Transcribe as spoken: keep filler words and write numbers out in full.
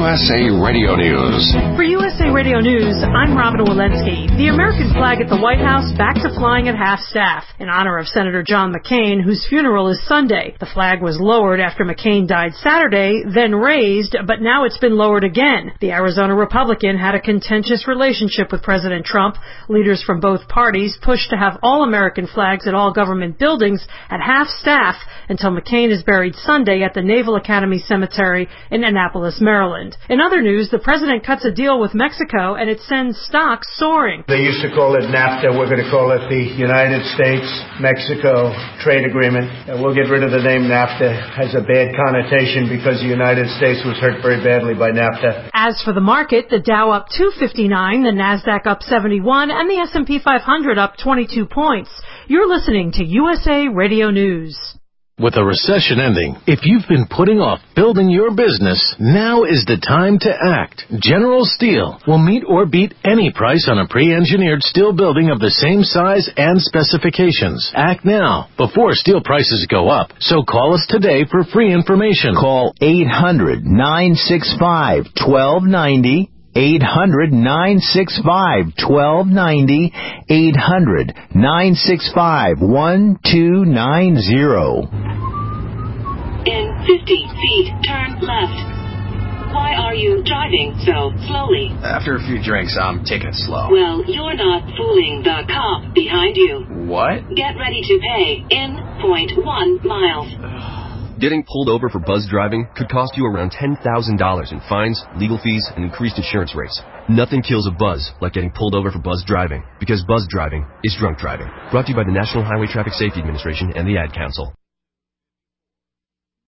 S A Radio News. For U S A Radio News, I'm Robin Walensky. The American flag at the White House back to flying at half-staff in honor of Senator John McCain, whose funeral is Sunday. The flag was lowered after McCain died Saturday, then raised, but now it's been lowered again. The Arizona Republican had a contentious relationship with President Trump. Leaders from both parties pushed to have all American flags at all government buildings at half-staff until McCain is buried Sunday at the Naval Academy Cemetery in Annapolis, Maryland. In other news, the president cuts a deal with Mexico and it sends stocks soaring. They used to call it NAFTA. We're going to call it the United States-Mexico Trade Agreement. And we'll get rid of the name NAFTA. It has a bad connotation because the United States was hurt very badly by NAFTA. As for the market, the Dow up two fifty-nine, the Nasdaq up seventy-one, and the S and P five hundred up twenty-two points. You're listening to U S A Radio News. With a recession ending, if you've been putting off building your business, now is the time to act. General Steel will meet or beat any price on a pre-engineered steel building of the same size and specifications. Act now, before steel prices go up. So call us today for free information. Call eight hundred, nine six five, one two nine zero. eight hundred, nine six five, one two nine zero. eight hundred, nine six five, one two nine zero. In fifty feet, turn left. Why are you driving so slowly? After a few drinks, I'm taking it slow. Well, you're not fooling the cop behind you. What? Get ready to pay in point one miles. Getting pulled over for buzz driving could cost you around ten thousand dollars in fines, legal fees, and increased insurance rates. Nothing kills a buzz like getting pulled over for buzz driving, because buzz driving is drunk driving. Brought to you by the National Highway Traffic Safety Administration and the Ad Council.